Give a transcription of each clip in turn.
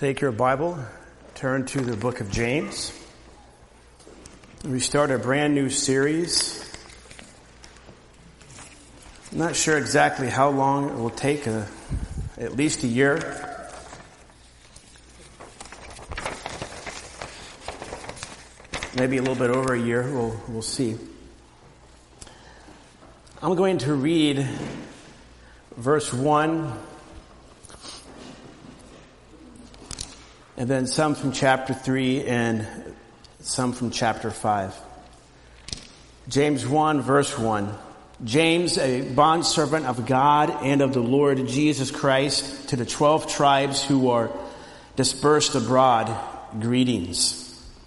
Take your Bible, turn to the book of James. We start a brand new series. I'm not sure exactly how long it will take, at least a year. Maybe a little bit over a year, we'll see. I'm going to read verse 1 and then some from chapter 3 and some from chapter 5. James 1, verse 1. James, a bondservant of God and of the Lord Jesus Christ, to the 12 tribes who are dispersed abroad, greetings.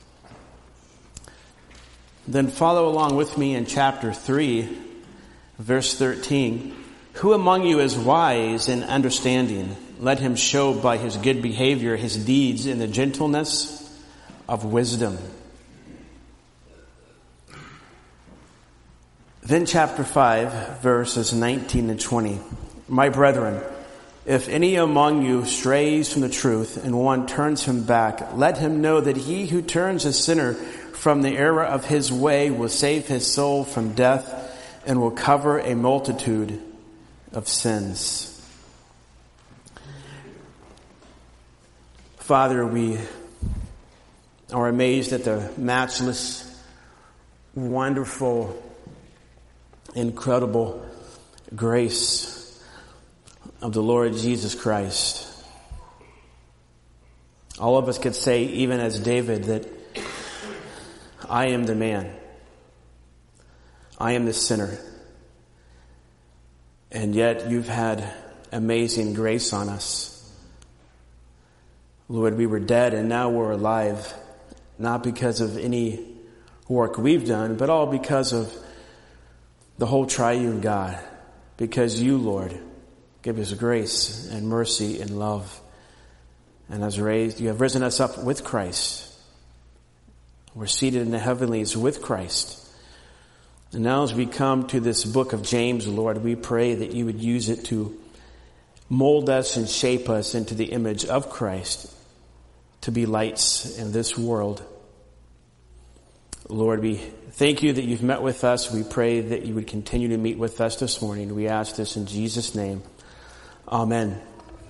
Then follow along with me in chapter 3, verse 13. Who among you is wise and understanding? Let him show by his good behavior his deeds in the gentleness of wisdom. Then chapter 5, verses 19 and 20. My brethren, if any among you strays from the truth and one turns him back, let him know that he who turns a sinner from the error of his way will save his soul from death and will cover a multitude of sins. Father, we are amazed at the matchless, wonderful, incredible grace of the Lord Jesus Christ. All of us could say, even as David, that I am the man. I am the sinner. And yet you've had amazing grace on us. Lord, we were dead and now we're alive, not because of any work we've done, but all because of the whole triune God. Because you, Lord, give us grace and mercy and love. And you have risen us up with Christ. We're seated in the heavenlies with Christ. And now as we come to this book of James, Lord, we pray that you would use it to mold us and shape us into the image of Christ, to be lights in this world. Lord, we thank you that you've met with us. We pray that you would continue to meet with us this morning. We ask this in Jesus' name. Amen.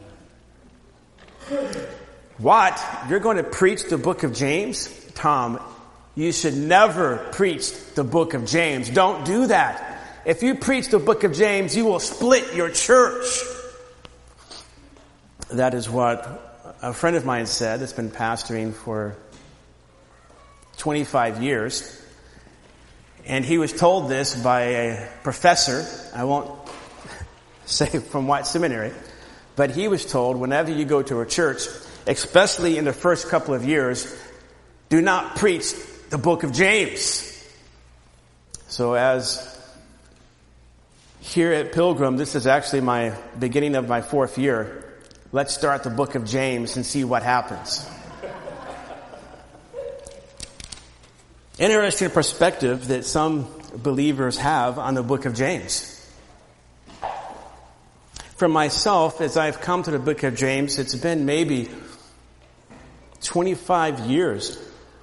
What? You're going to preach the book of James? Tom, you should never preach the book of James. Don't do that. If you preach the book of James, you will split your church. That is what a friend of mine said that's been pastoring for 25 years. And he was told this by a professor. I won't say from what seminary. But he was told, whenever you go to a church, especially in the first couple of years, do not preach the book of James. So as here at Pilgrim, this is actually my beginning of my 4th year. Let's start the book of James and see what happens. Interesting perspective that some believers have on the book of James. For myself, as I've come to the book of James, it's been maybe 25 years.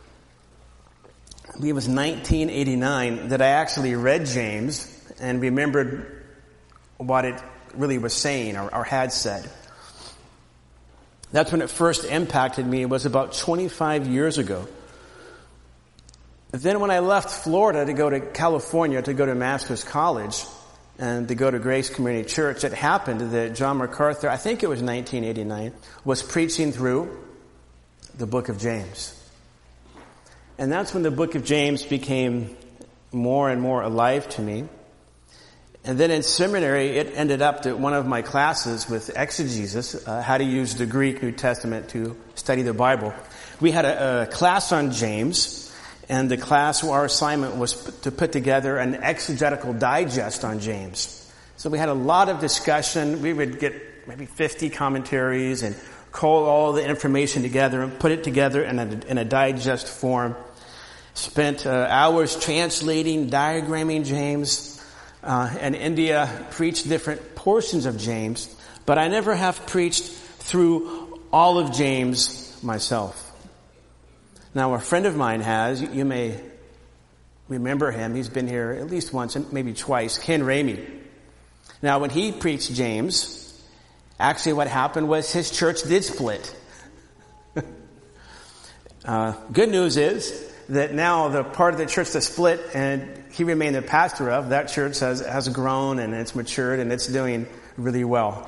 I believe it was 1989 that I actually read James and remembered what it really was saying or had said. That's when it first impacted me. It was about 25 years ago. Then when I left Florida to go to California to go to Master's College and to go to Grace Community Church, it happened that John MacArthur, I think it was 1989, was preaching through the book of James. And that's when the book of James became more and more alive to me. And then in seminary, it ended up that one of my classes with exegesis, how to use the Greek New Testament to study the Bible. We had a class on James, and the class, our assignment was to put together an exegetical digest on James. So we had a lot of discussion. We would get maybe 50 commentaries and cull all the information together and put it together in a digest form. Spent hours translating, diagramming James. In India, preached different portions of James, but I never have preached through all of James myself. Now, a friend of mine has, you may remember him, he's been here at least once and maybe twice, Ken Ramey. Now, when he preached James, actually what happened was his church did split. Good news is that now the part of the church that split and he remained the pastor of, that church has grown and it's matured and it's doing really well.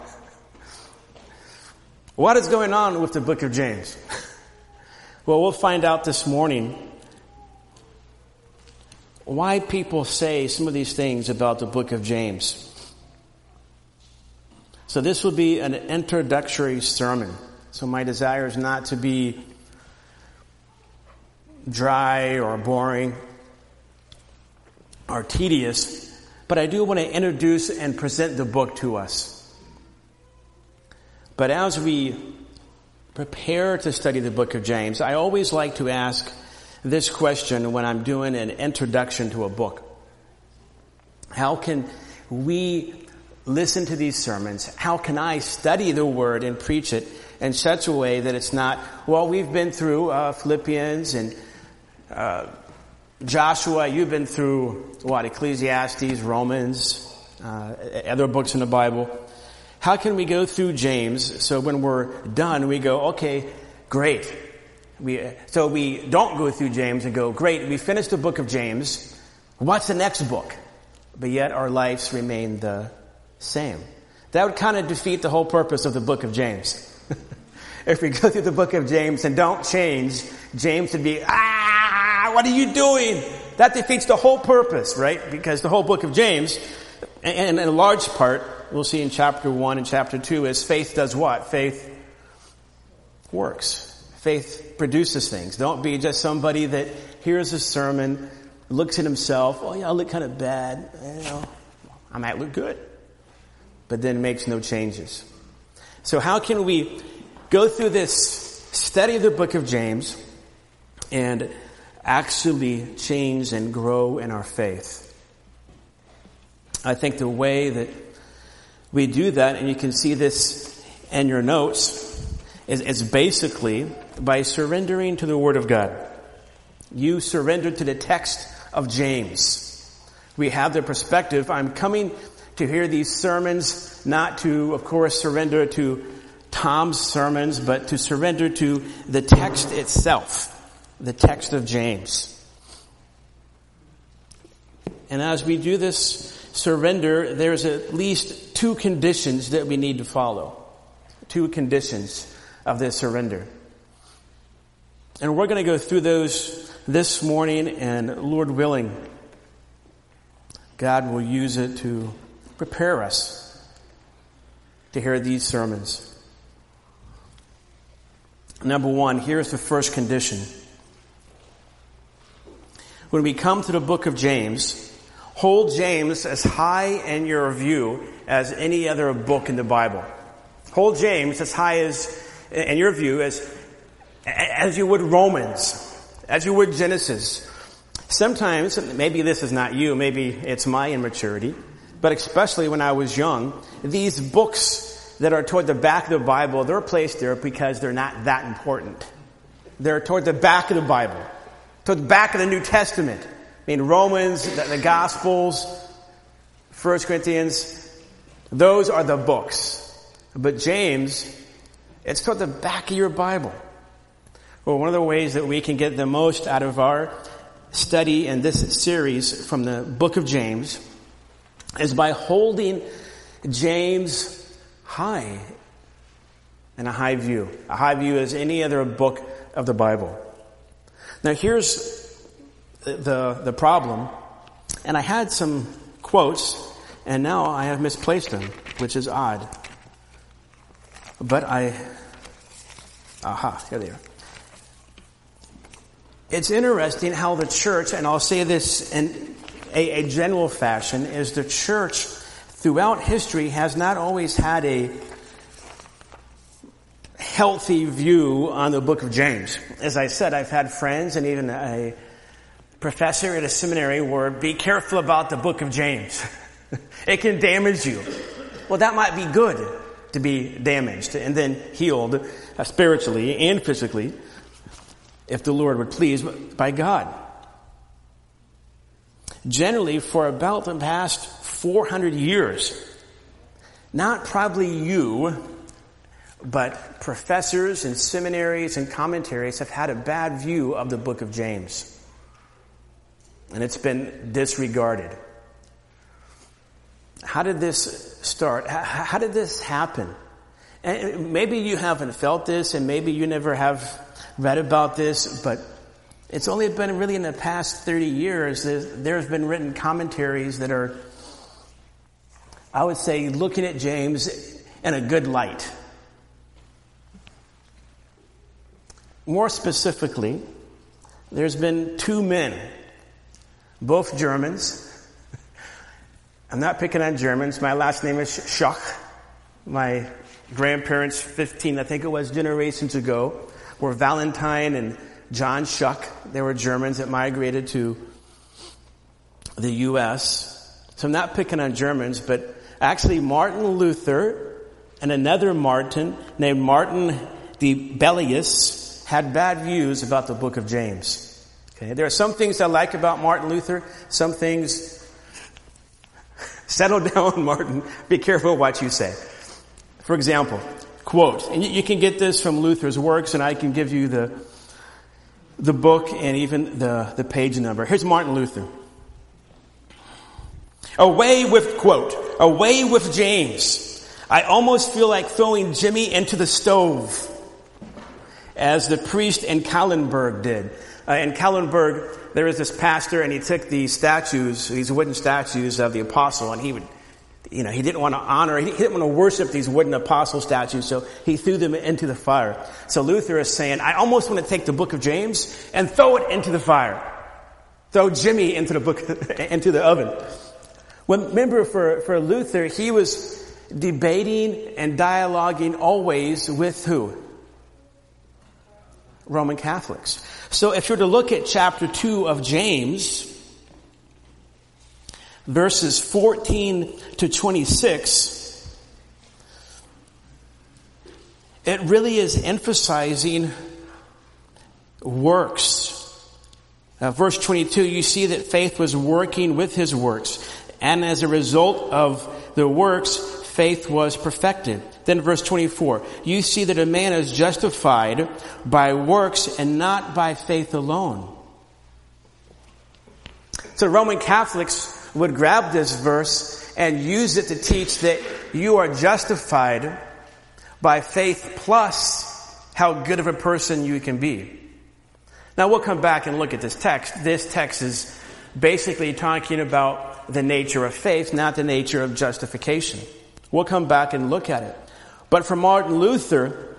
What is going on with the book of James? Well, we'll find out this morning why people say some of these things about the book of James. So this will be an introductory sermon. So my desire is not to be dry or boring or tedious, but I do want to introduce and present the book to us. But as we prepare to study the book of James, I always like to ask this question when I'm doing an introduction to a book. How can we listen to these sermons? How can I study the Word and preach it in such a way that it's not, well, we've been through Philippians and Joshua, you've been through, Ecclesiastes, Romans, other books in the Bible. How can we go through James so when we're done we go, okay, great. So we don't go through James and go, great, we finished the book of James. What's the next book? But yet our lives remain the same. That would kind of defeat the whole purpose of the book of James. If we go through the book of James and don't change, James would be, what are you doing? That defeats the whole purpose, right? Because the whole book of James, and in a large part, we'll see in chapter 1 and chapter 2, is faith does what? Faith works. Faith produces things. Don't be just somebody that hears a sermon, looks at himself, oh yeah, I look kind of bad. I might look good. But then makes no changes. So how can we go through this study of the book of James and actually change and grow in our faith? I think the way that we do that, and you can see this in your notes, is basically by surrendering to the Word of God. You surrender to the text of James. We have the perspective, I'm coming to hear these sermons, not to, of course, surrender to Tom's sermons, but to surrender to the text itself, the text of James. And as we do this surrender, there's at least two conditions that we need to follow. Two conditions of this surrender. And we're going to go through those this morning, and Lord willing, God will use it to prepare us to hear these sermons. Number one, here's the first condition. When we come to the book of James, hold James as high in your view as any other book in the Bible. Hold James as high as, in your view, as you would Romans, as you would Genesis. Sometimes, maybe this is not you, maybe it's my immaturity, but especially when I was young, these books that are toward the back of the Bible, they're placed there because they're not that important. They're toward the back of the Bible, toward the back of the New Testament. I mean, Romans, the Gospels, 1 Corinthians, those are the books. But James, it's toward the back of your Bible. Well, one of the ways that we can get the most out of our study in this series from the book of James is by holding James high in a high view. A high view as any other book of the Bible. Now here's the problem, and I had some quotes, and now I have misplaced them, which is odd. But here they are. It's interesting how the church, and I'll say this in a general fashion, is the church throughout history has not always had a healthy view on the book of James. As I said, I've had friends and even a professor at a seminary where be careful about the book of James. It can damage you. Well, that might be good, to be damaged and then healed spiritually and physically, if the Lord would please, by God. Generally, for about the past 400 years, not probably you, but professors and seminaries and commentaries have had a bad view of the book of James. And it's been disregarded. How did this start? How did this happen? And maybe you haven't felt this, and maybe you never have read about this, but it's only been really in the past 30 years that there's been written commentaries that are, I would say, looking at James in a good light. More specifically, there's been two men, both Germans. I'm not picking on Germans. My last name is Schuck. My grandparents, 15, I think it was, generations ago, were Valentine and John Schuck. They were Germans that migrated to the U.S. So I'm not picking on Germans, but actually Martin Luther and another Martin named Martin Dibelius had bad views about the book of James. Okay, there are some things I like about Martin Luther, some things... Settle down, Martin. Be careful what you say. For example, quote, and you can get this from Luther's works, and I can give you the book and even the page number. Here's Martin Luther. Away with James. I almost feel like throwing Jimmy into the stove, as the priest in Kallenberg did. In Kallenberg, there was this pastor, and he took these statues, these wooden statues of the apostle, and he didn't want to honor, he didn't want to worship these wooden apostle statues, so he threw them into the fire. So Luther is saying, I almost want to take the book of James and throw it into the fire. Throw Jimmy into the oven. Well, remember, for Luther, he was debating and dialoguing always with who? Roman Catholics. So if you're to look at chapter 2 of James, verses 14 to 26, it really is emphasizing works. Verse 22, you see that faith was working with his works, and as a result of the works, faith was perfected. Then verse 24, you see that a man is justified by works and not by faith alone. So Roman Catholics would grab this verse and use it to teach that you are justified by faith plus how good of a person you can be. Now we'll come back and look at this text. This text is basically talking about the nature of faith, not the nature of justification. We'll come back and look at it. But for Martin Luther,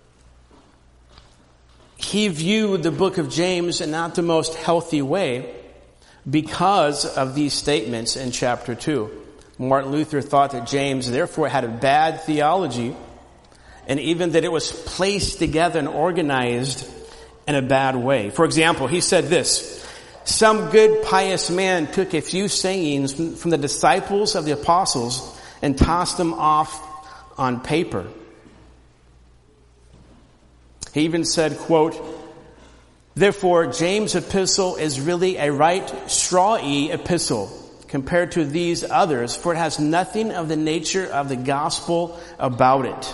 he viewed the book of James in not the most healthy way because of these statements in chapter 2. Martin Luther thought that James therefore had a bad theology, and even that it was placed together and organized in a bad way. For example, he said this, some good pious man took a few sayings from the disciples of the apostles and tossed them off on paper. He even said, quote, therefore James' epistle is really a right strawy epistle compared to these others, for it has nothing of the nature of the gospel about it.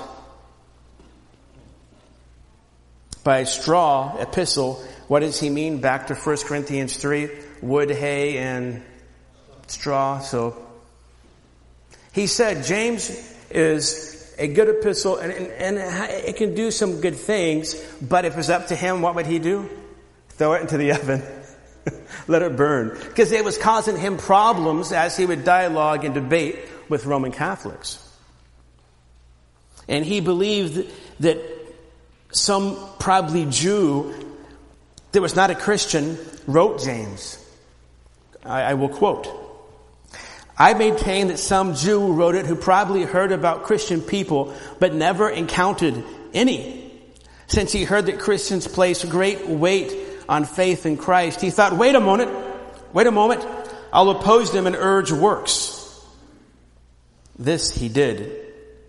By straw epistle, what does he mean? Back to 1 Corinthians 3, wood, hay, and straw. So he said James is a good epistle, and it can do some good things, but if it's up to him, what would he do? Throw it into the oven. Let it burn. Because it was causing him problems as he would dialogue and debate with Roman Catholics. And he believed that some probably Jew that was not a Christian wrote James. I will quote. I maintain that some Jew wrote it who probably heard about Christian people but never encountered any. Since he heard that Christians place great weight on faith in Christ, he thought, wait a moment, I'll oppose them and urge works. This he did.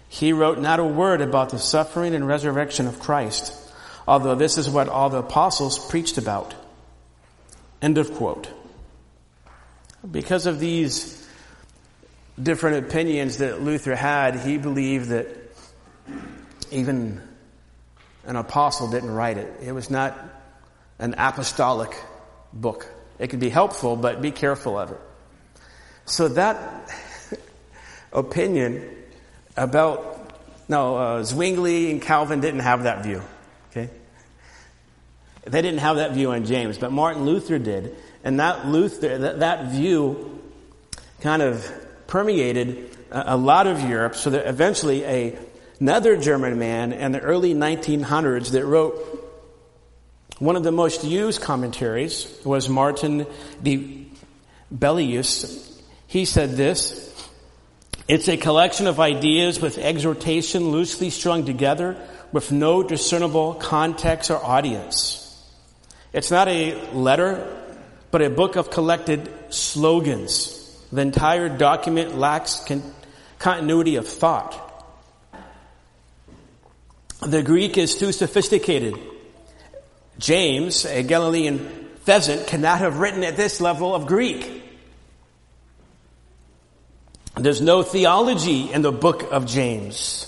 He wrote not a word about the suffering and resurrection of Christ, although this is what all the apostles preached about. End of quote. Because of these different opinions that Luther had, he believed that even an apostle didn't write it. It was not an apostolic book. It could be helpful, but be careful of it. So that opinion about, Zwingli and Calvin didn't have that view. Okay? They didn't have that view on James, but Martin Luther did. And that view kind of permeated a lot of Europe, so that eventually another German man in the early 1900s that wrote one of the most used commentaries was Martin de Bellius. He said this: "It's a collection of ideas with exhortation loosely strung together with no discernible context or audience. It's not a letter, but a book of collected slogans. The entire document lacks continuity of thought. The Greek is too sophisticated. James, a Galilean peasant, cannot have written at this level of Greek. There's no theology in the book of James."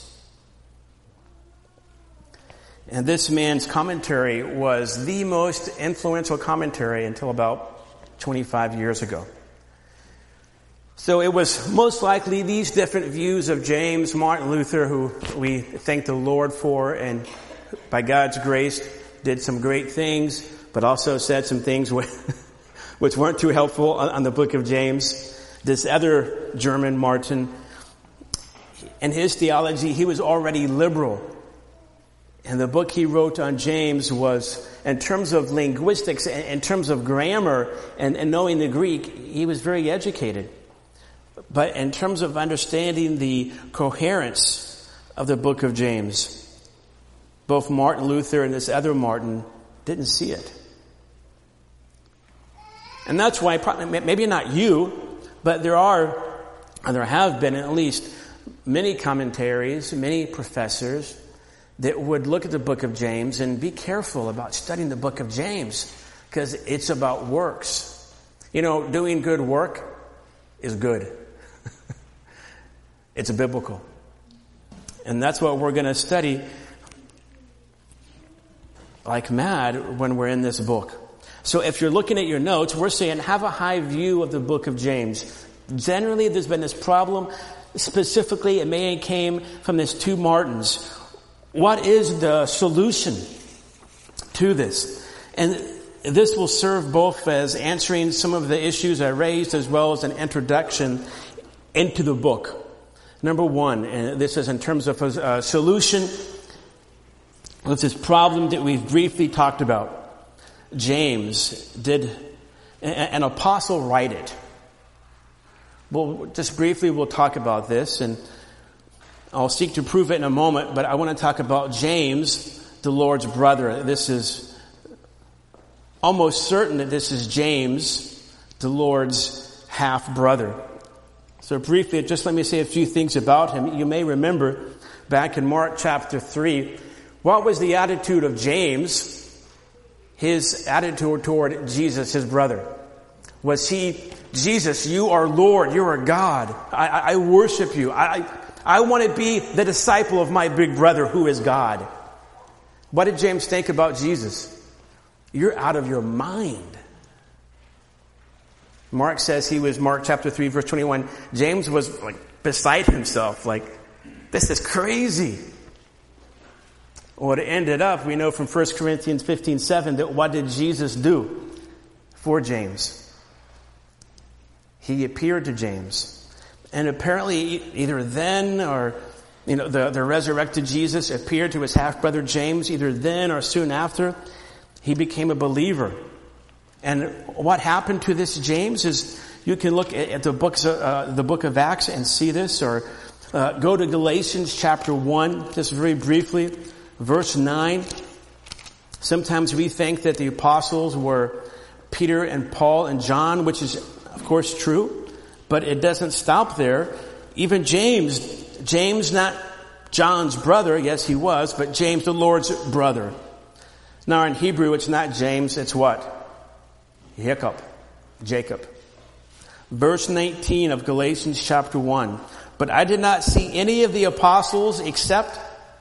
And this man's commentary was the most influential commentary until about 25 years ago. So it was most likely these different views of James, Martin Luther, who we thank the Lord for, and by God's grace did some great things, but also said some things which weren't too helpful on the book of James. This other German, Martin, in his theology, he was already liberal. And the book he wrote on James was, in terms of linguistics, in terms of grammar and knowing the Greek, he was very educated. But in terms of understanding the coherence of the book of James, both Martin Luther and this other Martin didn't see it. And that's why, maybe not you, but there have been at least many commentaries, many professors that would look at the book of James and be careful about studying the book of James, because it's about works. Doing good work is good. It's biblical. And that's what we're going to study like mad when we're in this book. So if you're looking at your notes, we're saying have a high view of the book of James. Generally, there's been this problem. Specifically, it may have came from these two Martins. What is the solution to this? And this will serve both as answering some of the issues I raised as well as an introduction into the book. Number one, and this is in terms of a solution, with this problem that we've briefly talked about. James, did an apostle write it? Well, just briefly we'll talk about this, and I'll seek to prove it in a moment, but I want to talk about James, the Lord's brother. This is almost certain that this is James, the Lord's half-brother. So briefly, just let me say a few things about him. You may remember back in Mark chapter 3, what was the attitude of James? His attitude toward Jesus, his brother. Was he, Jesus, you are Lord, you are God. I worship you. I want to be the disciple of my big brother who is God. What did James think about Jesus? You're out of your mind. Mark says Mark chapter 3 verse 21, James was beside himself, this is crazy. What ended up, we know from 1 Corinthians 15:7 that what did Jesus do for James? He appeared to James. And apparently either then or, the resurrected Jesus appeared to his half-brother James, either then or soon after, he became a believer. And what happened to this James is, you can look at the book of Acts and see this, or go to Galatians chapter 1, just very briefly, verse 9. Sometimes we think that the apostles were Peter and Paul and John, which is of course true, but it doesn't stop there. Even James not John's brother. Yes, he was, but James, the Lord's brother. Now in Hebrew, it's not James, it's what? Jacob. Verse 19 of Galatians chapter 1. But I did not see any of the apostles except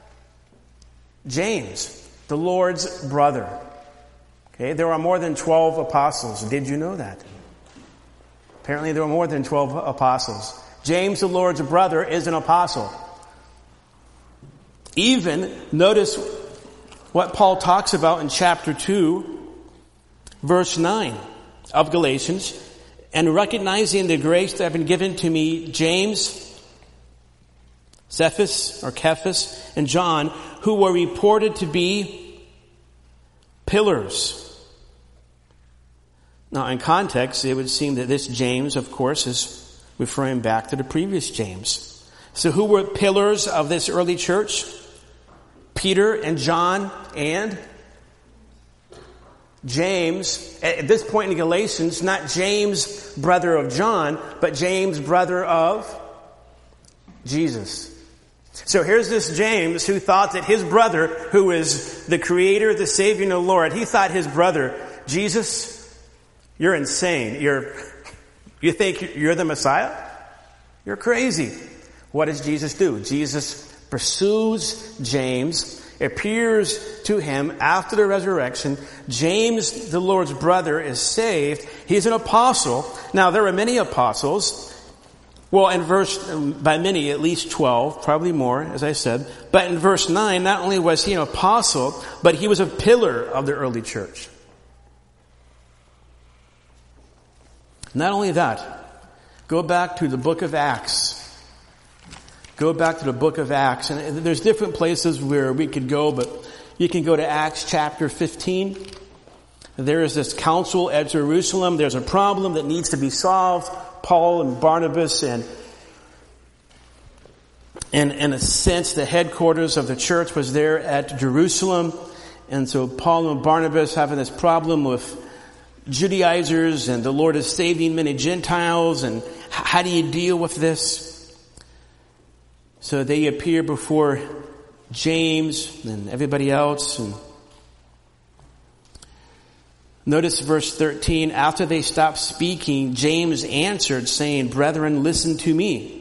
James, the Lord's brother. Okay, there are more than 12 apostles. Did you know that? Apparently there were more than 12 apostles. James, the Lord's brother, is an apostle. Even, notice what Paul talks about in chapter 2, verse 9 of Galatians. And recognizing the grace that had been given to me, James, Cephas, and John, who were reported to be pillars. Now, in context, it would seem that this James, of course, is referring back to the previous James. So who were pillars of this early church? Peter and John and James. At this point in Galatians, not James, brother of John, but James, brother of Jesus. So here's this James who thought that his brother, who is the Creator, the Savior, and the Lord, he thought his brother, Jesus, you're insane. You think you're the Messiah? You're crazy. What does Jesus do? Jesus pursues James, appears to him after the resurrection. James, the Lord's brother, is saved. He's an apostle. Now, there are many apostles. Well, by many, at least 12, probably more, as I said. But in verse 9, not only was he an apostle, but he was a pillar of the early church. Not only that, go back to the book of Acts. Go back to the book of Acts. And there's different places where we could go, but you can go to Acts chapter 15. There is this council at Jerusalem. There's a problem that needs to be solved. Paul and Barnabas and in a sense, the headquarters of the church was there at Jerusalem. And so Paul and Barnabas having this problem with Judaizers, and the Lord is saving many Gentiles, and how do you deal with this? So they appear before James and everybody else. And notice verse 13, after they stopped speaking, James answered, saying, "Brethren, listen to me."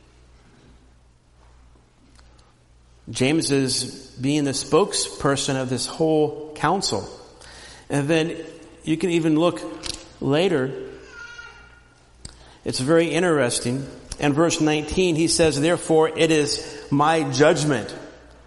James is being the spokesperson of this whole council. And then you can even look later. It's very interesting. In verse 19, he says, "Therefore it is my judgment."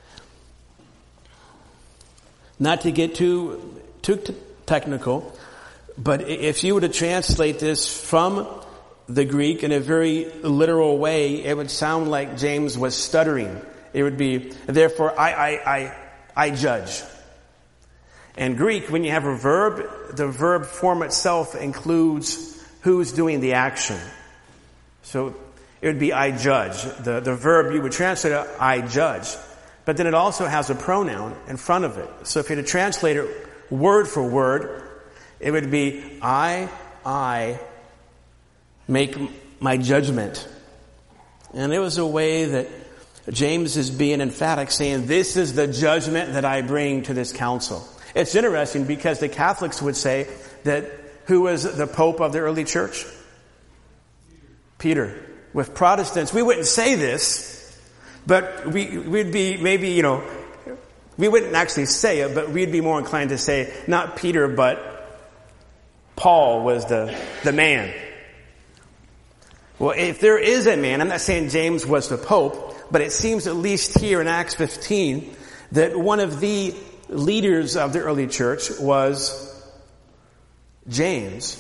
Not to get too technical, but if you were to translate this from the Greek in a very literal way, it would sound like James was stuttering. It would be, "Therefore I judge." In Greek, when you have a verb, the verb form itself includes who's doing the action. So it would be "I judge." The verb, you would translate it, "I judge." But then it also has a pronoun in front of it. So if you had to translate it word for word, it would be I make my judgment. And it was a way that James is being emphatic, saying, this is the judgment that I bring to this council. It's interesting because the Catholics would say that who was the Pope of the early church? Peter. With Protestants, we wouldn't say this, but we'd be maybe, we wouldn't actually say it, but we'd be more inclined to say not Peter, but Paul was the man. Well, if there is a man, I'm not saying James was the Pope, but it seems at least here in Acts 15 that one of the leaders of the early church was James.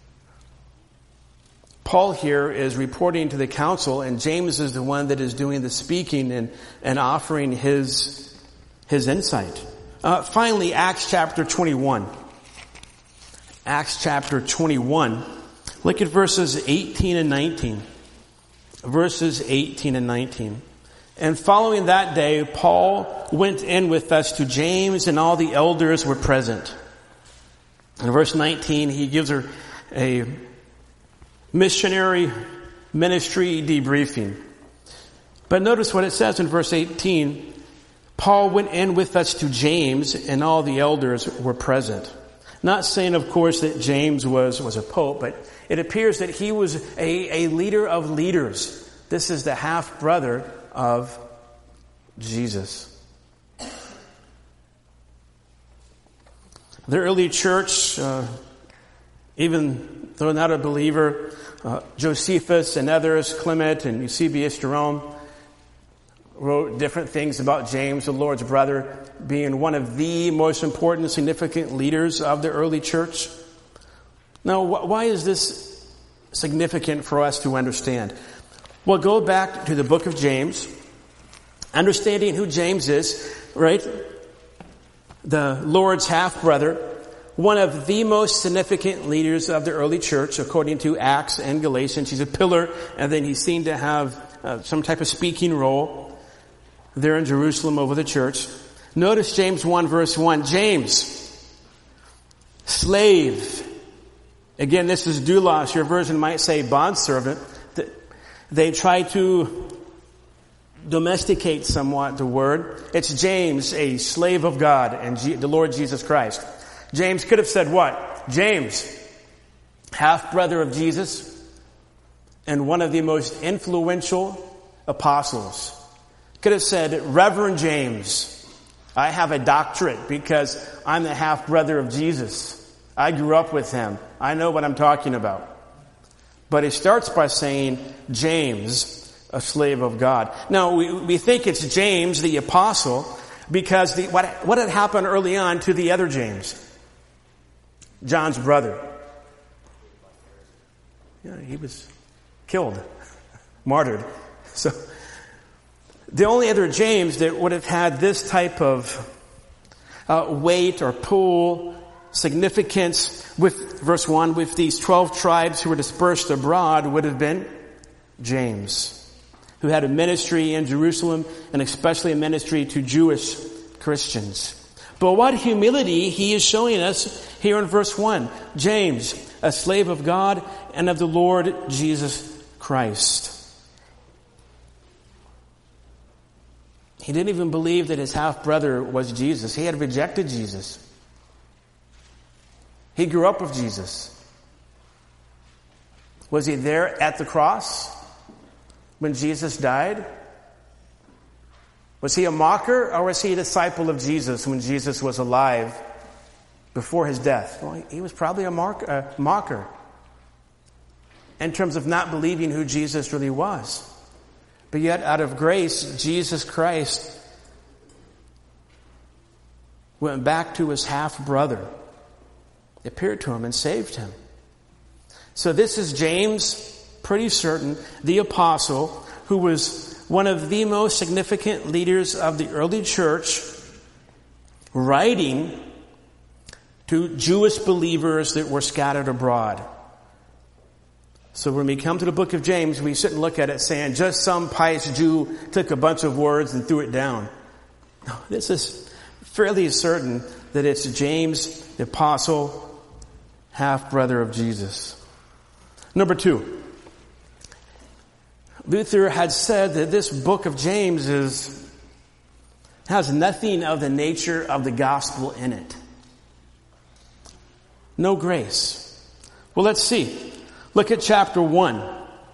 Paul here is reporting to the council, and James is the one that is doing the speaking and offering his insight. Finally, Acts chapter 21. Acts chapter 21. Look at verses 18 and 19. Verses 18 and 19. "And following that day, Paul went in with us to James, and all the elders were present." In verse 19, he gives her a missionary ministry debriefing. But notice what it says in verse 18. Paul went in with us to James, and all the elders were present. Not saying, of course, that James was a pope, but it appears that he was a leader of leaders. This is the half-brother of Jesus. The early church, even though not a believer, Josephus and others, Clement and Eusebius, Jerome, wrote different things about James, the Lord's brother, being one of the most important and significant leaders of the early church. Now, why is this significant for us to understand? Well, go back to the book of James, understanding who James is, right? The Lord's half-brother, one of the most significant leaders of the early church, according to Acts and Galatians. He's a pillar, and then he's seen to have some type of speaking role there in Jerusalem over the church. Notice James 1 verse 1. James, slave. Again, this is doulos. Your version might say bondservant. They try to domesticate somewhat the word. It's James, a slave of God and the Lord Jesus Christ. James could have said what? James, half-brother of Jesus and one of the most influential apostles. Could have said, Reverend James, I have a doctorate because I'm the half-brother of Jesus. I grew up with him. I know what I'm talking about. But it starts by saying, James, a slave of God. Now, we think it's James, the apostle, because what had happened early on to the other James? John's brother. Yeah, he was killed, martyred. So, the only other James that would have had this type of weight or pull, significance with verse 1, with these 12 tribes who were dispersed abroad would have been James, who had a ministry in Jerusalem and especially a ministry to Jewish Christians. But what humility he is showing us here in verse 1. James, a slave of God and of the Lord Jesus Christ. He didn't even believe that his half-brother was Jesus. He had rejected Jesus. He grew up with Jesus. Was he there at the cross when Jesus died? Was he a mocker, or was he a disciple of Jesus when Jesus was alive before his death? Well, he was probably a mocker in terms of not believing who Jesus really was. But yet, out of grace, Jesus Christ went back to his half-brother, appeared to him and saved him. So this is James, pretty certain, the apostle, who was one of the most significant leaders of the early church, writing to Jewish believers that were scattered abroad. So when we come to the book of James, we shouldn't look at it saying just some pious Jew took a bunch of words and threw it down. No, this is fairly certain that it's James, the apostle, half-brother of Jesus. Number 2. Luther had said that this book of James has nothing of the nature of the gospel in it. No grace. Well, let's see. Look at chapter 1,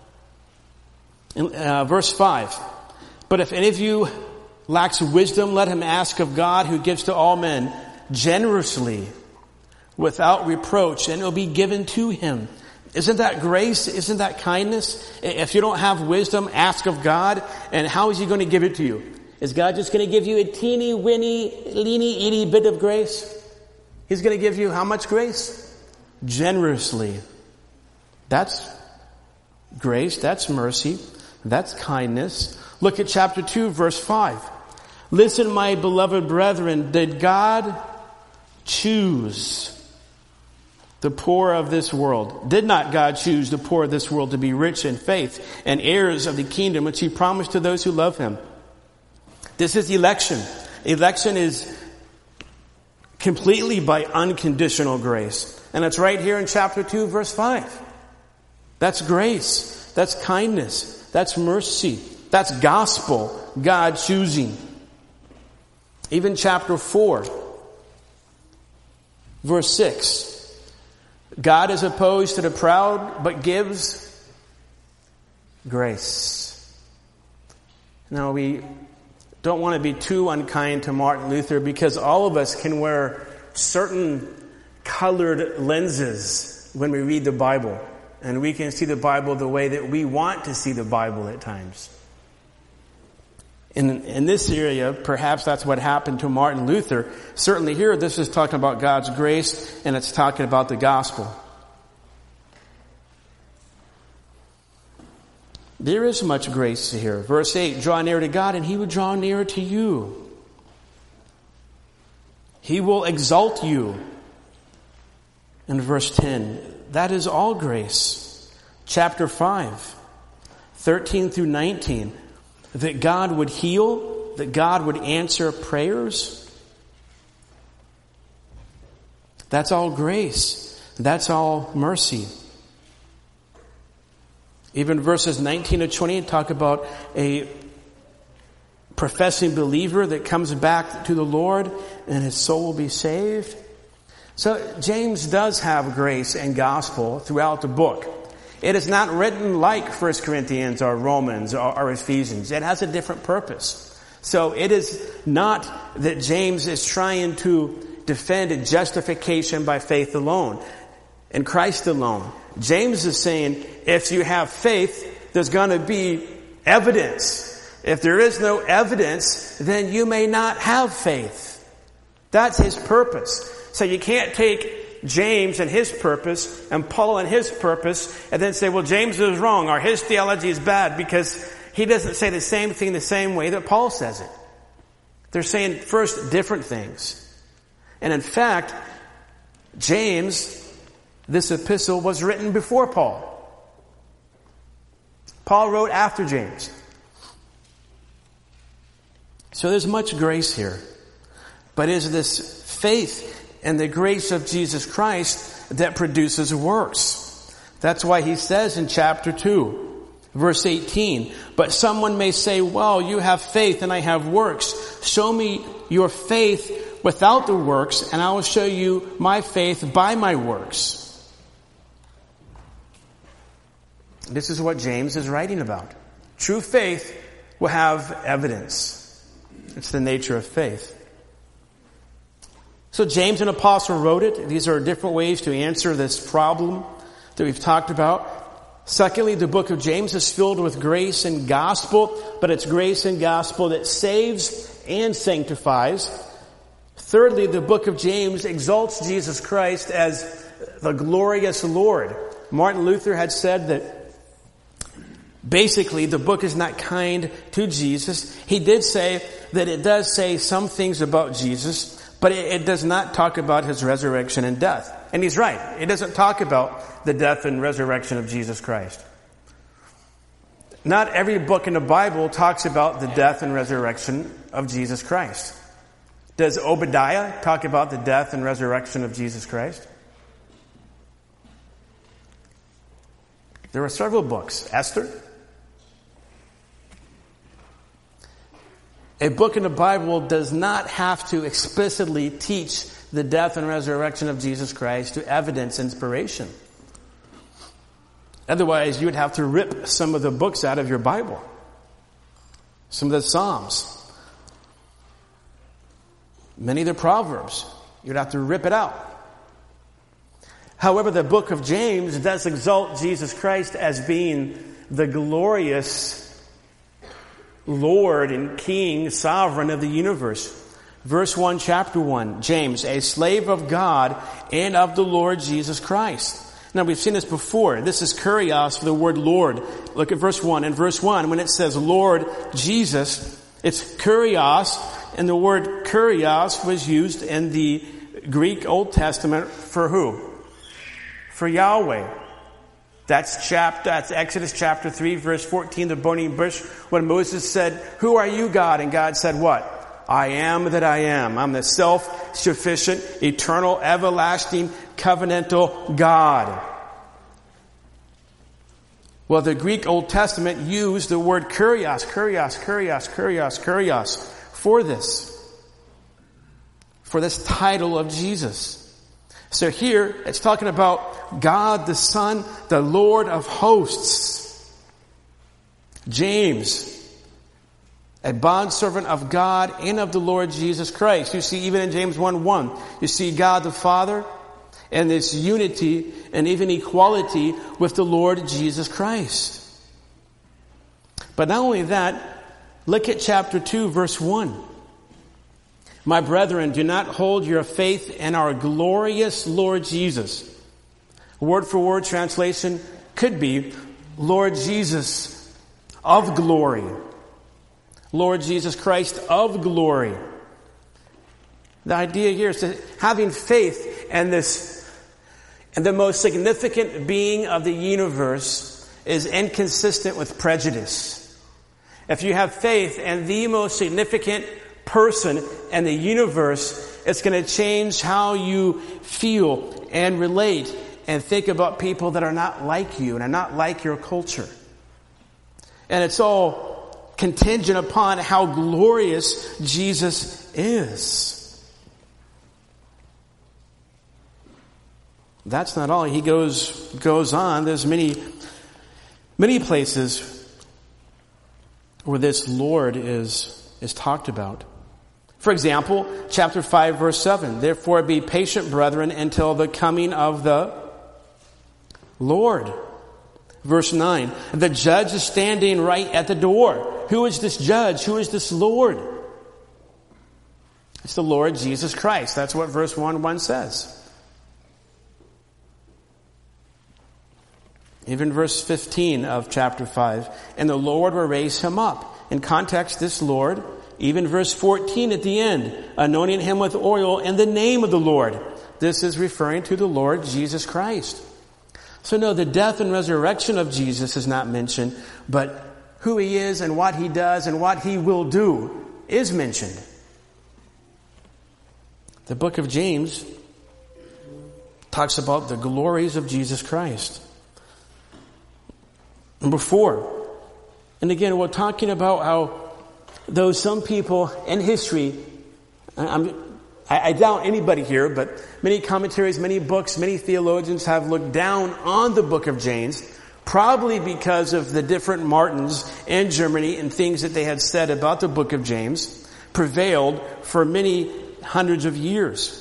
verse 5. But if any of you lacks wisdom, let him ask of God, who gives to all men generously, without reproach, and it will be given to him. Isn't that grace? Isn't that kindness? If you don't have wisdom, ask of God, and how is he going to give it to you? Is God just going to give you a teeny, weeny, leeny, itty bit of grace? He's going to give you how much grace? Generously. That's grace, that's mercy, that's kindness. Look at chapter 2, verse 5. Listen, my beloved brethren, did God choose the poor of this world? Did not God choose the poor of this world to be rich in faith and heirs of the kingdom which he promised to those who love him? This is election. Election is completely by unconditional grace. And it's right here in chapter 2, verse 5. That's grace. That's kindness. That's mercy. That's gospel, God choosing. Even chapter 4, verse 6. God is opposed to the proud, but gives grace. Now, we don't want to be too unkind to Martin Luther, because all of us can wear certain colored lenses when we read the Bible. And we can see the Bible the way that we want to see the Bible at times. In this area, perhaps that's what happened to Martin Luther. Certainly here, this is talking about God's grace, and it's talking about the gospel. There is much grace here. Verse 8, draw near to God, and He will draw near to you. He will exalt you. In verse 10, that is all grace. Chapter 5, 13 through 19, that God would heal, that God would answer prayers. That's all grace. That's all mercy. Even verses 19 to 20 talk about a professing believer that comes back to the Lord and his soul will be saved. So James does have grace and gospel throughout the book. It is not written like 1 Corinthians or Romans or Ephesians. It has a different purpose. So it is not that James is trying to defend justification by faith alone and Christ alone. James is saying, if you have faith, there's going to be evidence. If there is no evidence, then you may not have faith. That's his purpose. So you can't take James and his purpose and Paul and his purpose and then say, well, James is wrong or his theology is bad, because he doesn't say the same thing the same way that Paul says it. They're saying first different things. And in fact, James, this epistle was written before Paul. Paul wrote after James. So there's much grace here. But is this faith and the grace of Jesus Christ that produces works? That's why he says in chapter 2, verse 18, but someone may say, well, you have faith and I have works. Show me your faith without the works, and I will show you my faith by my works. This is what James is writing about. True faith will have evidence. It's the nature of faith. So James, an apostle, wrote it. These are different ways to answer this problem that we've talked about. Secondly, the book of James is filled with grace and gospel, but it's grace and gospel that saves and sanctifies. Thirdly, the book of James exalts Jesus Christ as the glorious Lord. Martin Luther had said that basically the book is not kind to Jesus. He did say that it does say some things about Jesus, but it does not talk about his resurrection and death. And he's right. It doesn't talk about the death and resurrection of Jesus Christ. Not every book in the Bible talks about the death and resurrection of Jesus Christ. Does Obadiah talk about the death and resurrection of Jesus Christ? There are several books. Esther. A book in the Bible does not have to explicitly teach the death and resurrection of Jesus Christ to evidence inspiration. Otherwise, you would have to rip some of the books out of your Bible. Some of the Psalms. Many of the Proverbs. You'd have to rip it out. However, the book of James does exalt Jesus Christ as being the glorious Lord and King, sovereign of the universe. Verse 1, chapter 1, James, a slave of God and of the Lord Jesus Christ. Now, we've seen this before. This is kurios for the word Lord. Look at verse 1. In verse 1, when it says Lord Jesus, it's kurios, and the word kurios was used in the Greek Old Testament for who? For Yahweh. That's Exodus chapter 3, verse 14, the burning bush, when Moses said, who are you, God? And God said what? I am that I am. I'm the self-sufficient, eternal, everlasting, covenantal God. Well, the Greek Old Testament used the word kurios for this title of Jesus. So here, it's talking about God the Son, the Lord of hosts. James, a bondservant of God and of the Lord Jesus Christ. You see, even in James 1:1, you see God the Father and this unity and even equality with the Lord Jesus Christ. But not only that, look at chapter 2, verse 1. My brethren, do not hold your faith in our glorious Lord Jesus. Word for word translation could be Lord Jesus of glory. Lord Jesus Christ of glory. The idea here is that having faith in the most significant being of the universe is inconsistent with prejudice. If you have faith in the most significant person in the universe, it's going to change how you feel and relate and think about people that are not like you and are not like your culture. And it's all contingent upon how glorious Jesus is. That's not all. He goes on. There's many places where this Lord is talked about. For example, chapter 5, verse 7. Therefore be patient, brethren, until the coming of the Lord. Verse 9. The judge is standing right at the door. Who is this judge? Who is this Lord? It's the Lord Jesus Christ. That's what verse 1:1 says. Even verse 15 of chapter 5. And the Lord will raise him up. In context, this Lord, even verse 14 at the end, anointing him with oil in the name of the Lord. This is referring to the Lord Jesus Christ. So no, the death and resurrection of Jesus is not mentioned, but who he is and what he does and what he will do is mentioned. The book of James talks about the glories of Jesus Christ. Number 4. And again, we're talking about how though some people in history, I doubt anybody here, but many commentaries, many books, many theologians have looked down on the book of James, probably because of the different Martins in Germany and things that they had said about the book of James prevailed for many hundreds of years.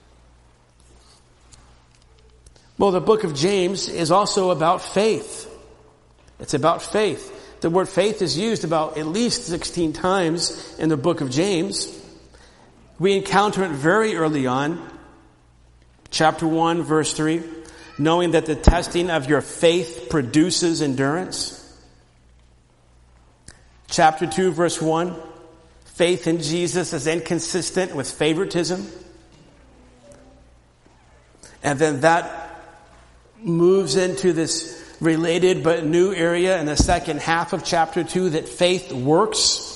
Well, the book of James is also about faith. It's about faith. The word faith is used about at least 16 times in the book of James. We encounter it very early on. Chapter 1, verse 3. Knowing that the testing of your faith produces endurance. Chapter 2, verse 1. Faith in Jesus is inconsistent with favoritism. And then that moves into this related but new area in the second half of chapter 2, that faith works.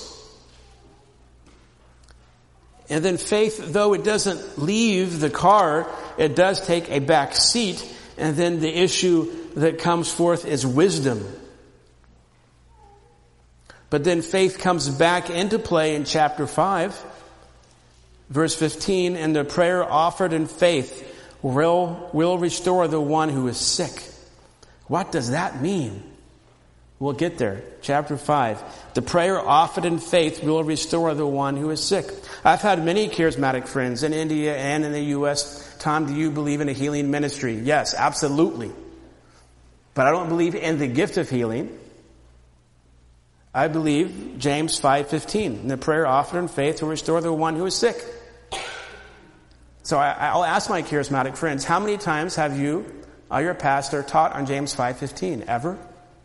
And then faith, though it doesn't leave the car, it does take a back seat. And then the issue that comes forth is wisdom. But then faith comes back into play in chapter 5, verse 15, and the prayer offered in faith will restore the one who is sick. What does that mean? We'll get there. Chapter 5. The prayer offered in faith will restore the one who is sick. I've had many charismatic friends in India and in the U.S. Tom, do you believe in a healing ministry? Yes, absolutely. But I don't believe in the gift of healing. I believe James 5:15. The prayer offered in faith will restore the one who is sick. So I'll ask my charismatic friends, how many times have you, your pastor, taught on James 5:15? Ever?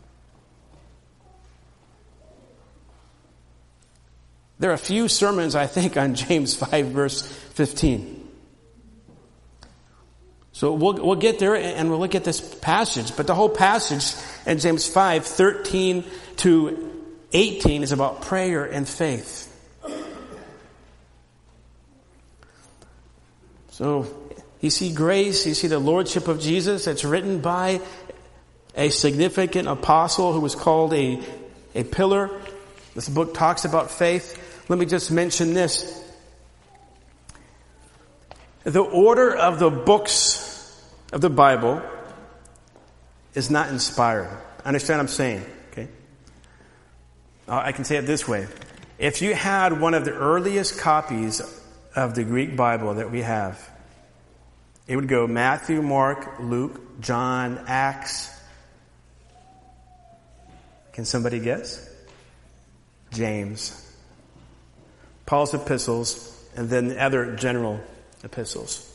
There are a few sermons, I think, on James 5, verse 15. So we'll get there and we'll look at this passage. But the whole passage in James 5, 13 to 18 is about prayer and faith. So you see grace, you see the lordship of Jesus. It's written by a significant apostle who was called a pillar. This book talks about faith. Let me just mention this. The order of the books of the Bible is not inspired. Understand what I'm saying? Okay. I can say it this way. If you had one of the earliest copies of the Greek Bible that we have, it would go Matthew, Mark, Luke, John, Acts. Can somebody guess? James. Paul's epistles, and then the other general epistles.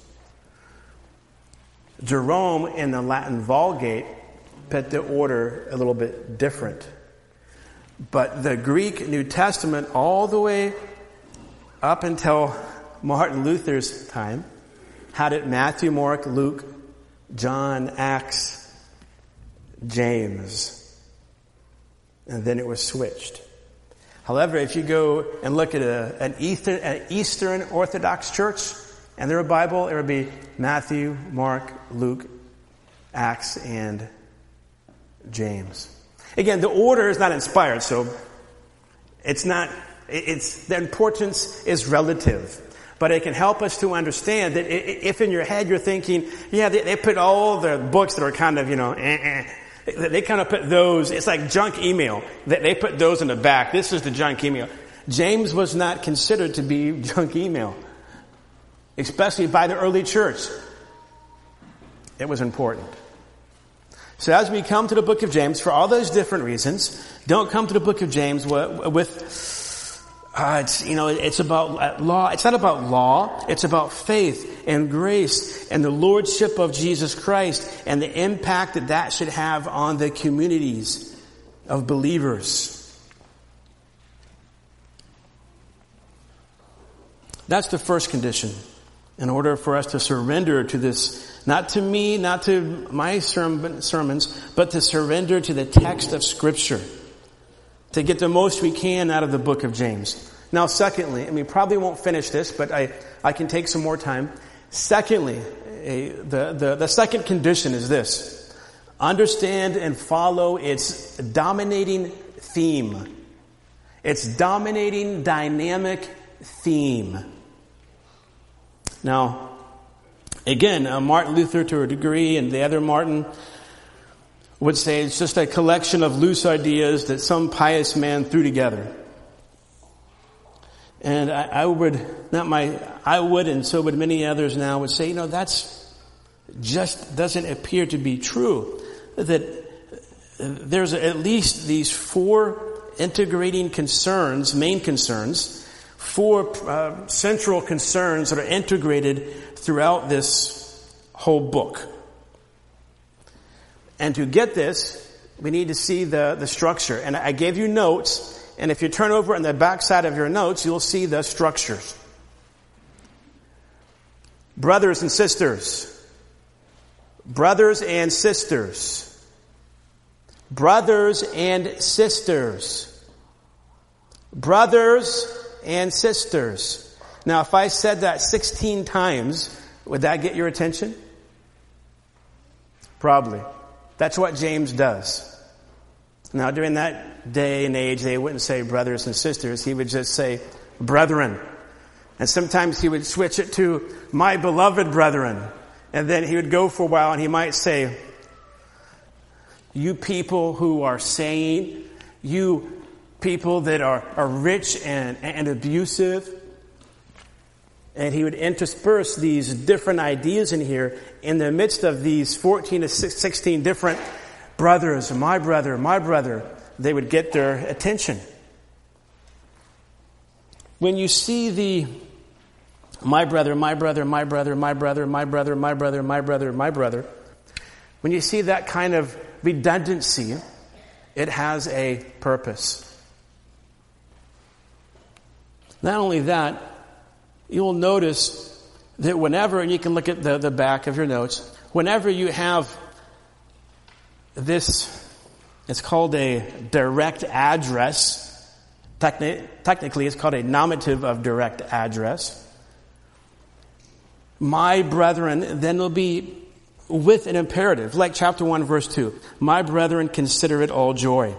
Jerome in the Latin Vulgate put the order a little bit different. But the Greek New Testament, all the way up until Martin Luther's time, had it Matthew, Mark, Luke, John, Acts, James. And then it was switched. However, if you go and look at an Eastern Orthodox church and their Bible, it would be Matthew, Mark, Luke, Acts, and James. Again, the order is not inspired, so the importance is relative. But it can help us to understand that if in your head you're thinking, yeah, they put all the books that are kind of, they kind of put those, it's like junk email. They put those in the back. This is the junk email. James was not considered to be junk email, especially by the early church. It was important. So as we come to the book of James, for all those different reasons, don't come to the book of James it's about law. It's not about law. It's about faith and grace and the lordship of Jesus Christ and the impact that should have on the communities of believers. That's the first condition. In order for us to surrender to this, not to me, not to my sermons, but to surrender to the text of Scripture. To get the most we can out of the book of James. Now, secondly, and we probably won't finish this, but I can take some more time. Secondly, the second condition is this. Understand and follow its dominating theme. Its dominating dynamic theme. Now, again, Martin Luther to a degree and the other Martin would say it's just a collection of loose ideas that some pious man threw together. And I would, and so would many others now would say, that's just doesn't appear to be true. That there's at least these four integrating concerns, main concerns, four central concerns that are integrated throughout this whole book. And to get this, we need to see the structure. And I gave you notes. And if you turn over on the back side of your notes, you'll see the structures. Brothers and sisters. Brothers and sisters. Brothers and sisters. Brothers and sisters. Now, if I said that 16 times, would that get your attention? Probably. That's what James does. Now, during that day and age, they wouldn't say brothers and sisters. He would just say brethren. And sometimes he would switch it to my beloved brethren. And then he would go for a while and he might say, you people who are saying, you people that are rich and abusive. And he would intersperse these different ideas in here in the midst of these 14 to 16 different brothers, my brother, they would get their attention. When you see the my brother, when you see that kind of redundancy, it has a purpose. Not only that, you'll notice that whenever, and you can look at the back of your notes, whenever you have this, it's called a direct address. Technically, it's called a nominative of direct address. My brethren, then there'll be with an imperative, like chapter 1, verse 2. My brethren, consider it all joy.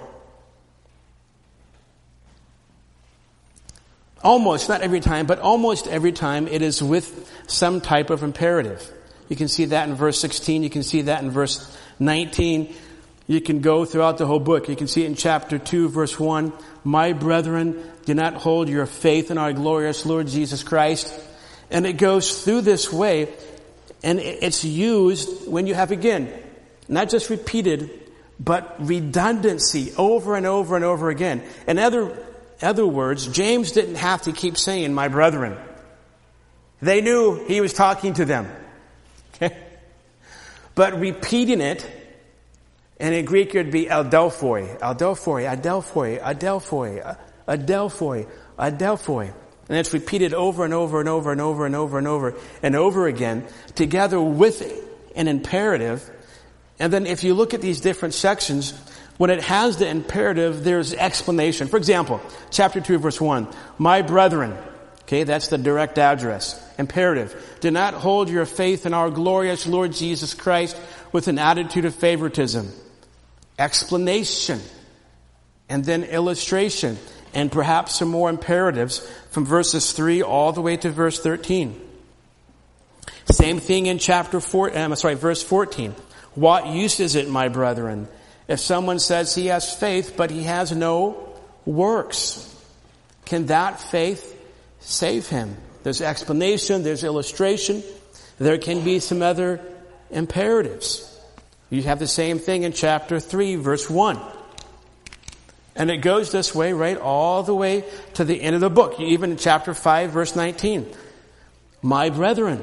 Almost, not every time, but almost every time it is with some type of imperative. You can see that in verse 16. You can see that in verse 19. You can go throughout the whole book. You can see it in chapter 2, verse 1. My brethren, do not hold your faith in our glorious Lord Jesus Christ. And it goes through this way, and it's used when you have, again, not just repeated, but redundancy over and over and over again. In other words, James didn't have to keep saying, my brethren. They knew he was talking to them. Okay? But repeating it, and in Greek it would be adelphoi, adelphoi, adelphoi, adelphoi, adelphoi, adelphoi. And it's repeated over and over and over and over and over and over and over again, together with an imperative. And then if you look at these different sections, when it has the imperative, there's explanation. For example, chapter 2, verse 1. My brethren. Okay, that's the direct address. Imperative. Do not hold your faith in our glorious Lord Jesus Christ with an attitude of favoritism. Explanation. And then illustration. And perhaps some more imperatives from verses 3 all the way to verse 13. Same thing in verse 14. What use is it, my brethren, if someone says he has faith, but he has no works? Can that faith save him? There's explanation, there's illustration. There can be some other imperatives. You have the same thing in chapter 3, verse 1. And it goes this way, right, all the way to the end of the book. Even in chapter 5, verse 19. My brethren.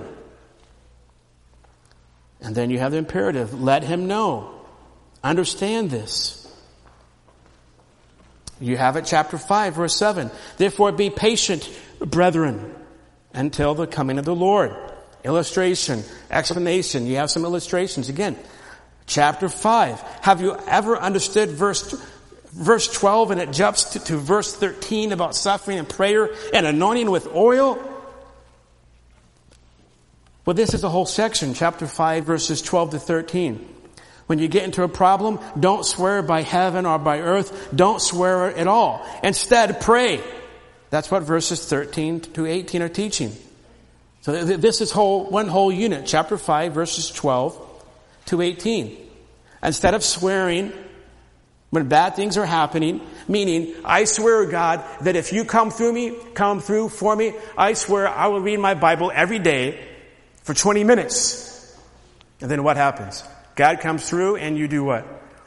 And then you have the imperative. Let him know. Understand this. You have it chapter 5, verse 7. Therefore be patient, brethren, until the coming of the Lord. Illustration, explanation. You have some illustrations again. Chapter 5. Have you ever understood verse 12 and it jumps to verse 13 about suffering and prayer and anointing with oil? Well, this is a whole section, chapter 5, verses 12 to 13. When you get into a problem, don't swear by heaven or by earth. Don't swear at all. Instead, pray. That's what verses 13 to 18 are teaching. So this is one whole unit, chapter 5, verses 12 to 18. Instead of swearing when bad things are happening, meaning, I swear, God, that if you come through for me, I swear I will read my Bible every day for 20 minutes. And then what happens? God comes through and you do what?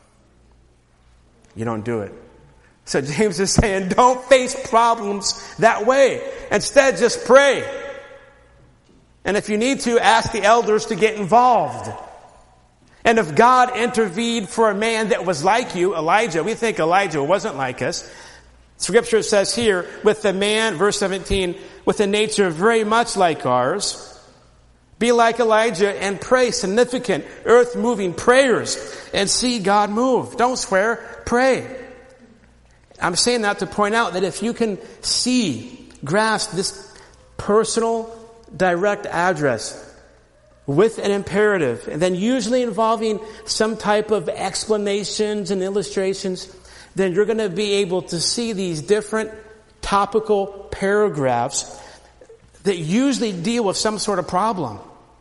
You don't do it. So James is saying, don't face problems that way. Instead, just pray. And if you need to, ask the elders to get involved. And if God intervened for a man that was like you, Elijah, we think Elijah wasn't like us. Scripture says here, with the man, verse 17, with a nature very much like ours, be like Elijah and pray significant, earth-moving prayers and see God move. Don't swear, pray. I'm saying that to point out that if you can grasp this personal, direct address with an imperative, and then usually involving some type of explanations and illustrations, then you're going to be able to see these different topical paragraphs that usually deal with some sort of problem.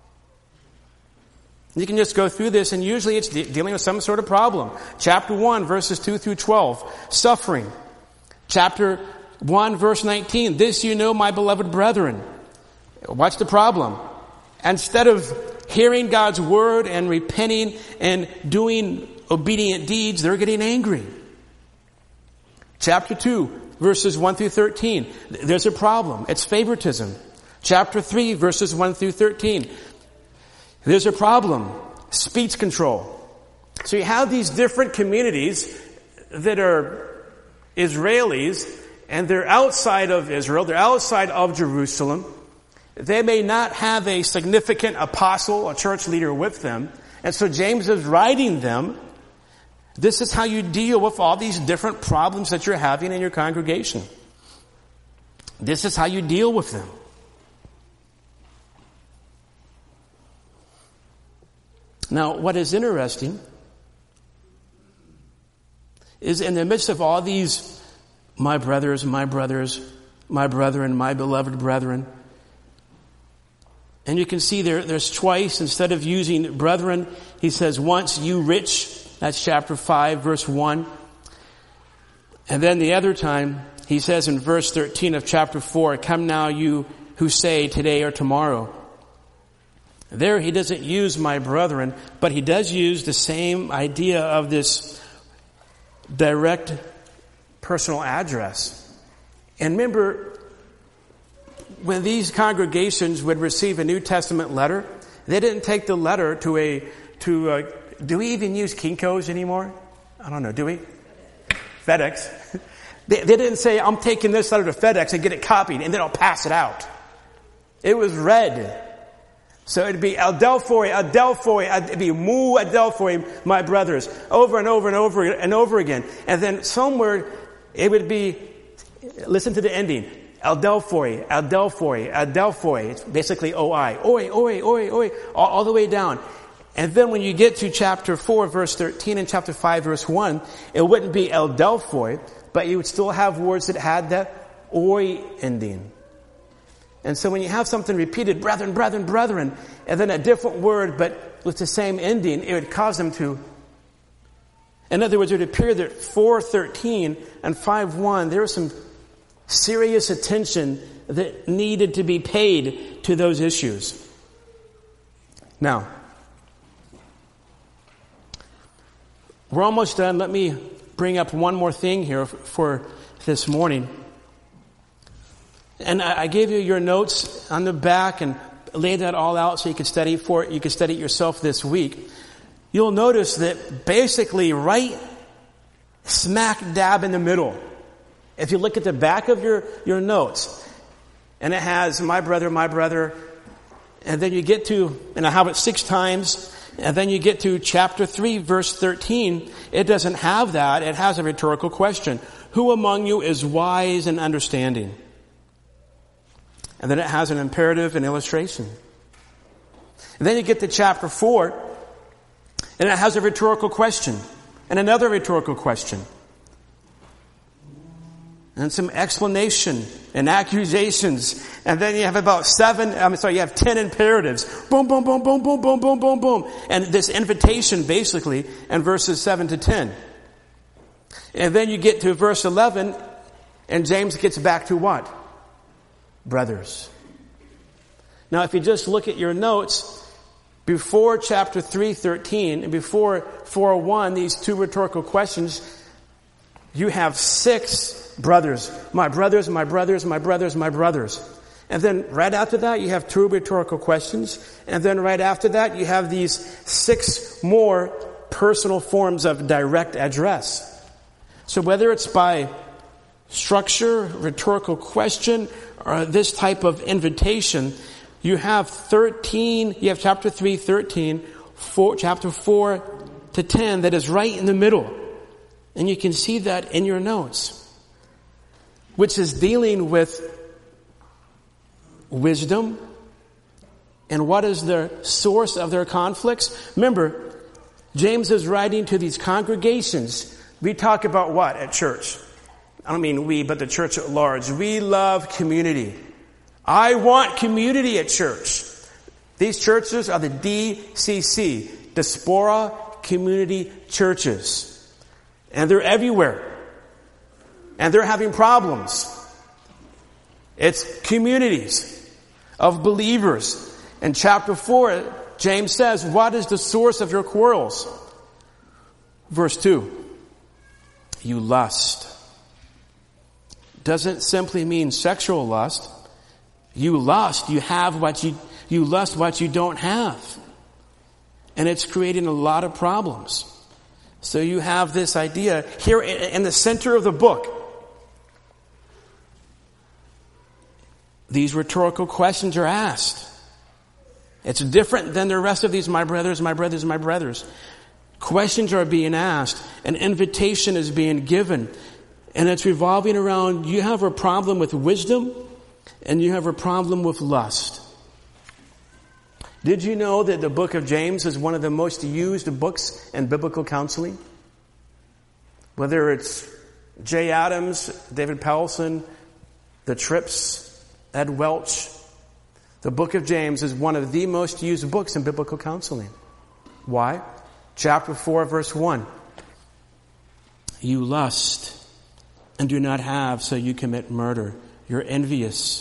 You can just go through this, and usually it's dealing with some sort of problem. Chapter 1, verses 2 through 12, suffering. Chapter 1, verse 19, this you know, my beloved brethren. What's the problem? Instead of hearing God's word and repenting and doing obedient deeds, they're getting angry. Chapter 2, verses 1 through 13, there's a problem. It's favoritism. Chapter 3, verses 1 through 13, there's a problem. Speech control. So you have these different communities that are Israelis, and they're outside of Israel. They're outside of Jerusalem. They may not have a significant apostle, a church leader with them. And so James is writing them. This is how you deal with all these different problems that you're having in your congregation. This is how you deal with them. Now, what is interesting is in the midst of all these, my brothers, my brethren, my beloved brethren, and you can see there's twice, instead of using brethren, he says, once you rich. That's chapter 5, verse 1. And then the other time, he says in verse 13 of chapter 4, come now you who say today or tomorrow. There he doesn't use my brethren, but he does use the same idea of this direct personal address. And remember, when these congregations would receive a New Testament letter, they didn't take the letter do we even use Kinko's anymore? I don't know, do we? FedEx. They didn't say, I'm taking this letter to FedEx and get it copied and then I'll pass it out. It was read. So it'd be Adelphoi, it'd be Mu Adelphoi, my brothers, over and over and over and over again. And then somewhere it would be, listen to the ending, Adelphoi. It's basically oi, oi, all the way down. And then when you get to chapter 4, verse 13 and chapter 5, verse 1, it wouldn't be Adelphoi, but you would still have words that had that oi ending. And so when you have something repeated, brethren, and then a different word, but with the same ending, it would cause them to, in other words, it would appear that 4:13 and 5:1, there was some serious attention that needed to be paid to those issues. Now, we're almost done. Let me bring up one more thing here for this morning. And I gave you your notes on the back and laid that all out so you could study for it. You could study it yourself this week. You'll notice that basically right smack dab in the middle, if you look at the back of your notes, and it has my brother, and then you get to, and I have it 6 times, and then you get to chapter 3, verse 13, it doesn't have that. It has a rhetorical question. Who among you is wise and understanding? And then it has an imperative and illustration. And then you get to chapter 4, and it has a rhetorical question, and another rhetorical question, and some explanation and accusations. And then you have you have 10 imperatives. Boom, boom, boom, boom, boom, boom, boom, boom, boom. And this invitation basically in verses 7 to 10. And then you get to verse 11, and James gets back to what? Brothers. Now if you just look at your notes, before chapter 3:13 and before 4:1, these 2 rhetorical questions, you have 6 brothers. My brothers. And then right after that, you have 2 rhetorical questions. And then right after that, you have these 6 more personal forms of direct address. So whether it's by structure, rhetorical question, or this type of invitation, you have chapter 3:13, chapter 4 to 10 that is right in the middle. And you can see that in your notes, which is dealing with wisdom and what is the source of their conflicts. Remember, James is writing to these congregations. We talk about what at church? I don't mean we, but the church at large. We love community. I want community at church. These churches are the DCC, Diaspora Community Churches. And they're everywhere. And they're having problems. It's communities of believers. In chapter 4, James says, what is the source of your quarrels? Verse 2, you lust. Doesn't simply mean sexual lust. You lust, you lust what you don't have. And it's creating a lot of problems. So you have this idea here in the center of the book. These rhetorical questions are asked. It's different than the rest of these my brothers. Questions are being asked. An invitation is being given. And it's revolving around, you have a problem with wisdom and you have a problem with lust. Did you know that the book of James is one of the most used books in biblical counseling? Whether it's Jay Adams, David Powelson, the Tripps, Ed Welch, the book of James is one of the most used books in biblical counseling. Why? Chapter 4, verse 1. You lust and do not have, so you commit murder. You're envious.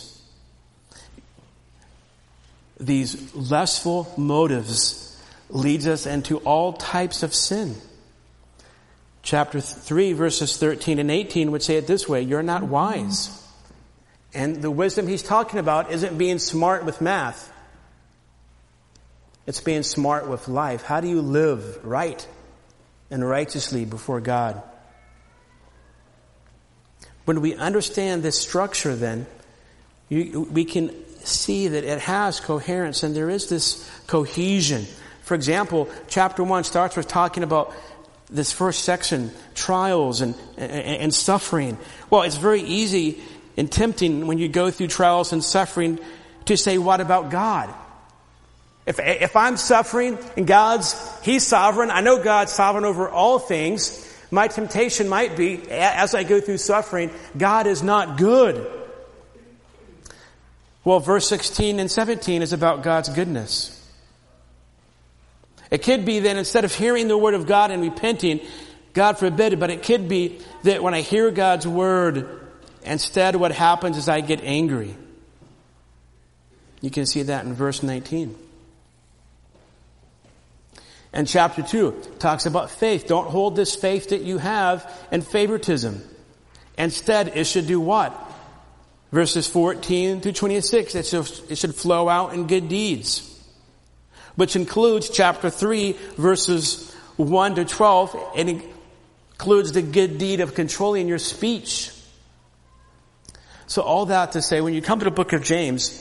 These lustful motives leads us into all types of sin. Chapter 3, verses 13 and 18 would say it this way: you're not wise. And the wisdom he's talking about isn't being smart with math. It's being smart with life. How do you live right and righteously before God? When we understand this structure, then, we can see that it has coherence and there is this cohesion. For example, chapter 1 starts with talking about this first section, trials and suffering. Well, it's very easy and tempting when you go through trials and suffering to say, what about God? If I'm suffering and He's sovereign, I know God's sovereign over all things, my temptation might be, as I go through suffering, God is not good. Well, verse 16 and 17 is about God's goodness. It could be then, instead of hearing the word of God and repenting, God forbid, but it could be that when I hear God's word, instead what happens is I get angry. You can see that in verse 19. And chapter 2 talks about faith. Don't hold this faith that you have in favoritism. Instead, it should do what? Verses 14 through 26, it should flow out in good deeds. Which includes chapter 3, verses 1 to 12. It includes the good deed of controlling your speech. So all that to say, when you come to the book of James,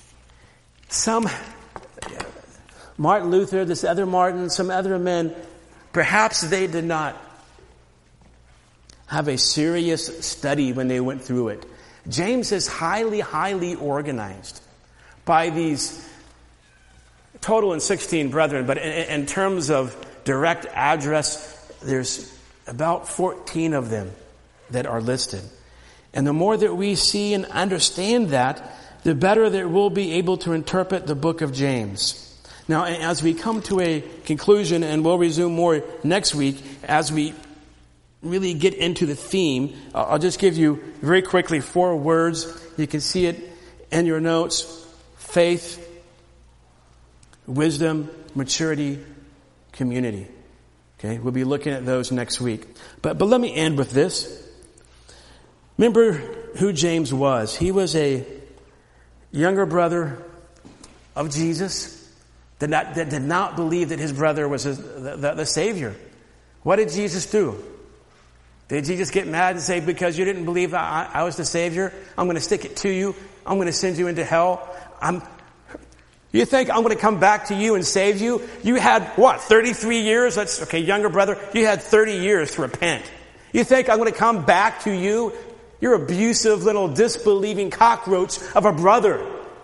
Martin Luther, this other Martin, some other men, perhaps they did not have a serious study when they went through it. James is highly, highly organized by these total in 16 brethren, but in terms of direct address, there's about 14 of them that are listed. And the more that we see and understand that, the better that we'll be able to interpret the book of James. Now, as we come to a conclusion, and we'll resume more next week, as we really get into the theme, I'll just give you very quickly 4 words. You can see it in your notes: faith, wisdom, maturity, community. Okay, we'll be looking at those next week. But let me end with this. Remember who James was. He was a younger brother of Jesus that did not believe that his brother was the Savior. What did Jesus do? Did Jesus get mad and say, because you didn't believe I was the Savior, I'm going to stick it to you, I'm going to send you into hell? You think I'm going to come back to you and save you? You had, 33 years? That's okay, younger brother. You had 30 years to repent. You think I'm going to come back to you? You're abusive little disbelieving cockroach of a brother.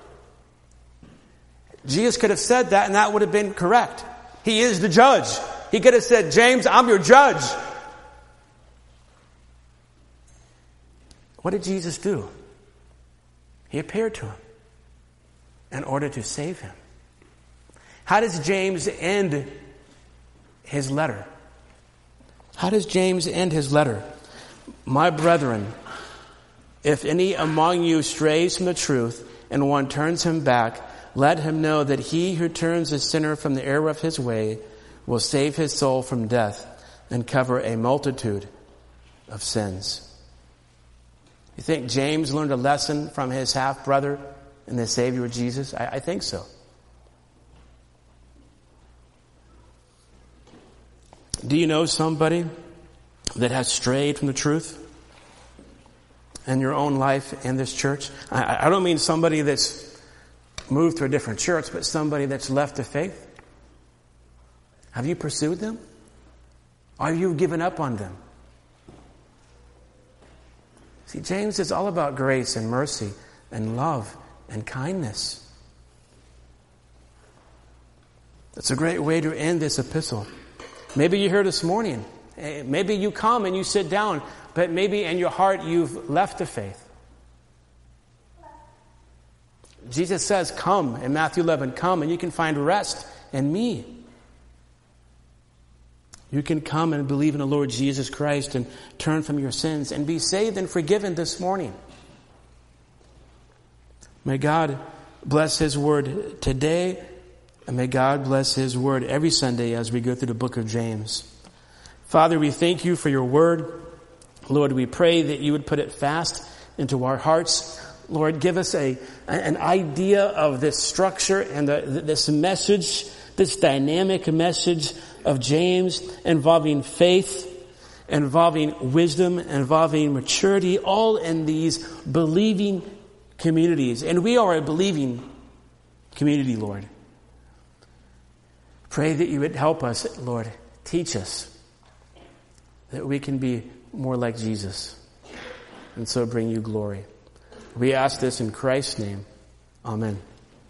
Jesus could have said that and that would have been correct. He is the judge. He could have said, James, I'm your judge. What did Jesus do? He appeared to him in order to save him. How does James end his letter? How does James end his letter? My brethren, if any among you strays from the truth and one turns him back, let him know that he who turns a sinner from the error of his way will save his soul from death and cover a multitude of sins. You think James learned a lesson from his half-brother and the Savior Jesus? I think so. Do you know somebody that has strayed from the truth in your own life in this church? I don't mean somebody that's moved to a different church, but somebody that's left the faith. Have you pursued them? Or have you given up on them? See, James is all about grace and mercy and love and kindness. That's a great way to end this epistle. Maybe you're here this morning. Maybe you come and you sit down, but maybe in your heart you've left the faith. Jesus says, come, in Matthew 11, come and you can find rest in me. You can come and believe in the Lord Jesus Christ and turn from your sins and be saved and forgiven this morning. May God bless His word today, and may God bless His word every Sunday as we go through the book of James. Father, we thank you for your word. Lord, we pray that you would put it fast into our hearts. Lord, give us an idea of this structure and this message, this dynamic message of James involving faith, involving wisdom, involving maturity, all in these believing communities. And we are a believing community, Lord. Pray that you would help us, Lord. Teach us that we can be more like Jesus and so bring you glory. We ask this in Christ's name. Amen.